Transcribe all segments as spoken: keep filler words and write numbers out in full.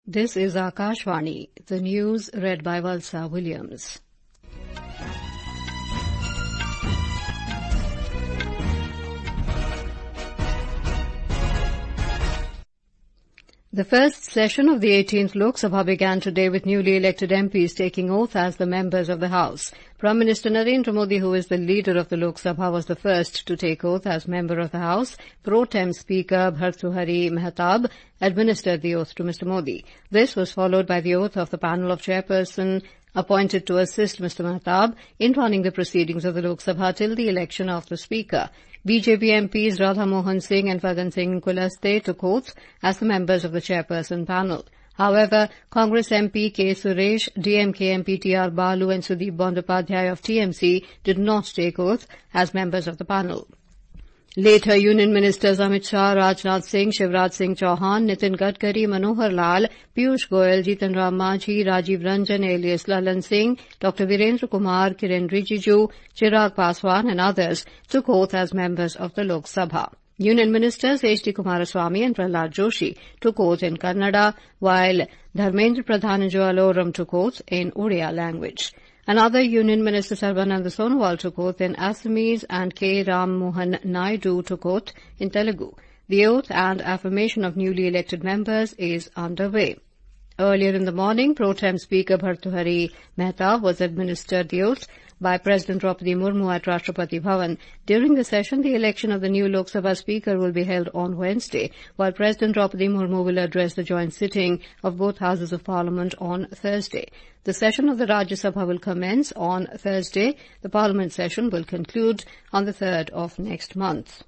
This is Akashvani, the news read by Valsa Williams. The first session of the eighteenth Lok Sabha began today with newly elected M Ps taking oath as the members of the House. Prime Minister Narendra Modi, who is the leader of the Lok Sabha, was the first to take oath as member of the House. Pro Tem Speaker Bhartrihari Mehtab administered the oath to Mister Modi. This was followed by the oath of the panel of chairperson appointed to assist Mister Mehtab in running the proceedings of the Lok Sabha till the election of the Speaker. B J P M Ps Radha Mohan Singh and Fagan Singh Kulaste took oath as the members of the chairperson panel. However, Congress M P K. Suresh, D M K M P T R Balu and Sudeep Bandopadhyay of T M C did not take oath as members of the panel. Later, Union Ministers Amit Shah, Rajnath Singh, Shivraj Singh Chauhan, Nitin Gadkari, Manohar Lal, Piyush Goyal, Jitan Ram Manjhi, Rajiv Ranjan, alias Lalan Singh, Doctor Virendra Kumar, Kiren Rijiju, Chirag Paswan and others took oath as members of the Lok Sabha. Union Ministers H D Kumaraswamy and Prahlad Joshi took oath in Kannada, while Dharmendra Pradhan and Joel Oram took oath in Odia language. Another Union Minister, Sarbananda Sonowal, took oath in Assamese and K. Ram Mohan Naidu took oath in Telugu. The oath and affirmation of newly elected members is underway. Earlier in the morning, Pro Tem Speaker Bhartrihari Mehtab was administered the oath by President Draupadi Murmu at Rashtrapati Bhavan. During the session, the election of the new Lok Sabha Speaker will be held on Wednesday, while President Draupadi Murmu will address the joint sitting of both Houses of Parliament on Thursday. The session of the Rajya Sabha will commence on Thursday. The Parliament session will conclude on the third of next month.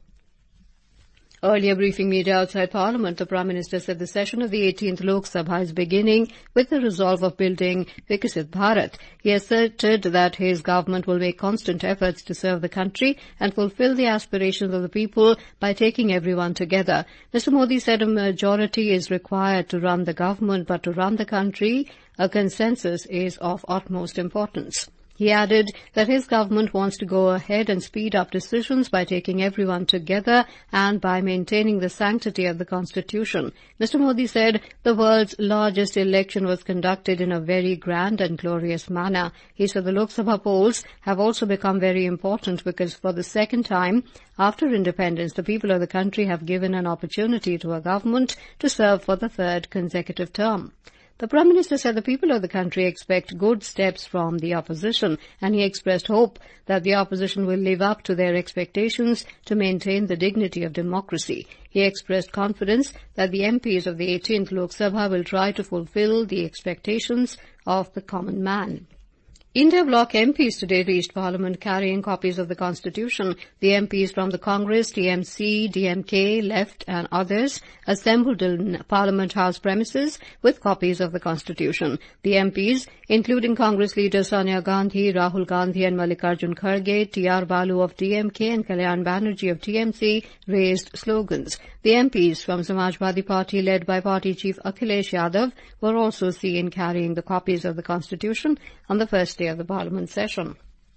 Earlier briefing media outside Parliament, the Prime Minister said the session of the eighteenth Lok Sabha is beginning with the resolve of building Viksit Bharat. He asserted that his government will make constant efforts to serve the country and fulfill the aspirations of the people by taking everyone together. Mister Modi said a majority is required to run the government, but to run the country, a consensus is of utmost importance. He added that his government wants to go ahead and speed up decisions by taking everyone together and by maintaining the sanctity of the Constitution. Mister Modi said the world's largest election was conducted in a very grand and glorious manner. He said the Lok Sabha polls have also become very important because for the second time after independence, the people of the country have given an opportunity to a government to serve for the third consecutive term. The Prime Minister said the people of the country expect good steps from the opposition, and he expressed hope that the opposition will live up to their expectations to maintain the dignity of democracy. He expressed confidence that the M Ps of the eighteenth Lok Sabha will try to fulfill the expectations of the common man. India Bloc M Ps today reached Parliament carrying copies of the Constitution. The M Ps from the Congress, T M C, D M K, Left and others assembled in Parliament House premises with copies of the Constitution. The M Ps, including Congress leaders Sonia Gandhi, Rahul Gandhi and Mallikarjun Kharge, T R Balu of D M K and Kalyan Banerjee of T M C, raised slogans. The M Ps from Samajwadi Party, led by Party Chief Akhilesh Yadav, were also seen carrying the copies of the Constitution on the first day of the Parliament session.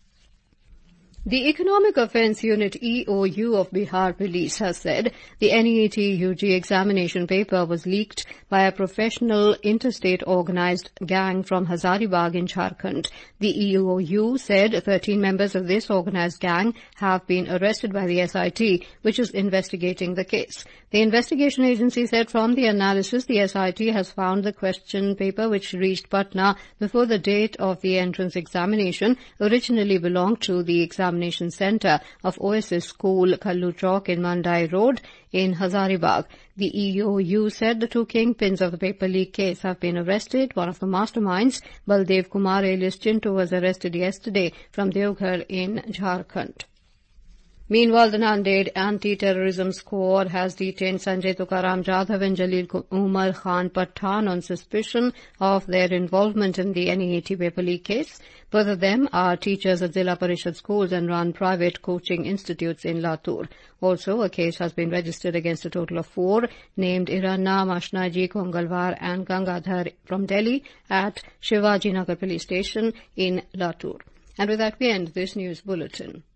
The Economic Offence Unit E O U of Bihar Police has said the N E A T U G examination paper was leaked by a professional interstate organised gang from Hazaribagh in Jharkhand. The E O U said thirteen members of this organised gang have been arrested by the S I T, which is investigating the case. The investigation agency said from the analysis, the S I T has found the question paper which reached Patna before the date of the entrance examination originally belonged to the examination Examination Centre of Oasis School, Kallu Chowk in Mandai Road in Hazaribagh. The E O U said the two kingpins of the paper leak case have been arrested. One of the masterminds, Baldev Kumar alias Chintu, was arrested yesterday from Devghar in Jharkhand. Meanwhile, the Nanded Anti-Terrorism Squad has detained Sanjay Tukaram Jadhav and Jalil Umar Khan Pathan on suspicion of their involvement in the N E A T paper leak case. Both of them are teachers at Zilla Parishad schools and run private coaching institutes in Latur. Also, a case has been registered against a total of four, named Iranna, Mashnaji, Kongalwar and Gangadhar from Delhi at Shivaji Nagar Police Station in Latur. And with that, we end this news bulletin.